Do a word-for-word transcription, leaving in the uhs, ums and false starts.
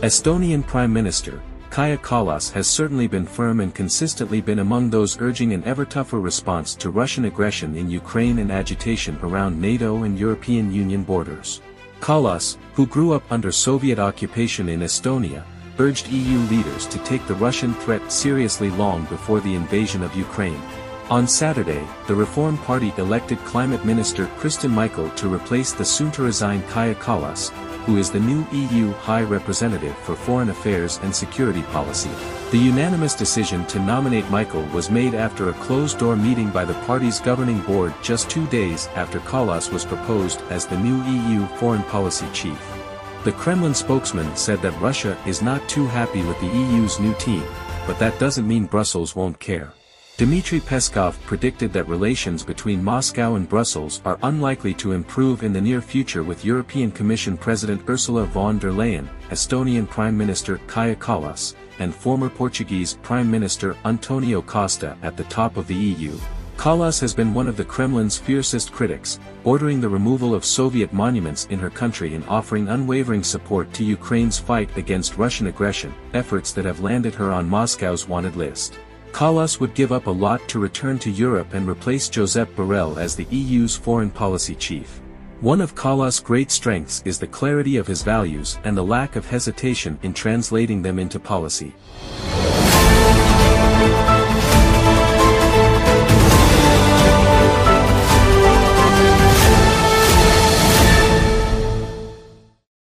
Estonian Prime Minister, Kaja Kallas has certainly been firm and consistently been among those urging an ever-tougher response to Russian aggression in Ukraine and agitation around NATO and European Union borders. Kallas, who grew up under Soviet occupation in Estonia, urged E U leaders to take the Russian threat seriously long before the invasion of Ukraine. On Saturday, the Reform Party elected Climate Minister Kristen Michel to replace the soon-to-resign Kaja Kallas, who is the new E U High Representative for Foreign Affairs and Security Policy. The unanimous decision to nominate Michel was made after a closed-door meeting by the party's governing board just two days after Kallas was proposed as the new E U foreign policy chief. The Kremlin spokesman said that Russia is not too happy with the E U's new team, but that doesn't mean Brussels won't care. Dmitry Peskov predicted that relations between Moscow and Brussels are unlikely to improve in the near future with European Commission President Ursula von der Leyen, Estonian Prime Minister Kaja Kallas, and former Portuguese Prime Minister Antonio Costa at the top of the E U. Kallas has been one of the Kremlin's fiercest critics, ordering the removal of Soviet monuments in her country and offering unwavering support to Ukraine's fight against Russian aggression, efforts that have landed her on Moscow's wanted list. Kallas would give up a lot to return to Europe and replace Josep Borrell as the E U's foreign policy chief. One of Kallas' great strengths is the clarity of his values and the lack of hesitation in translating them into policy.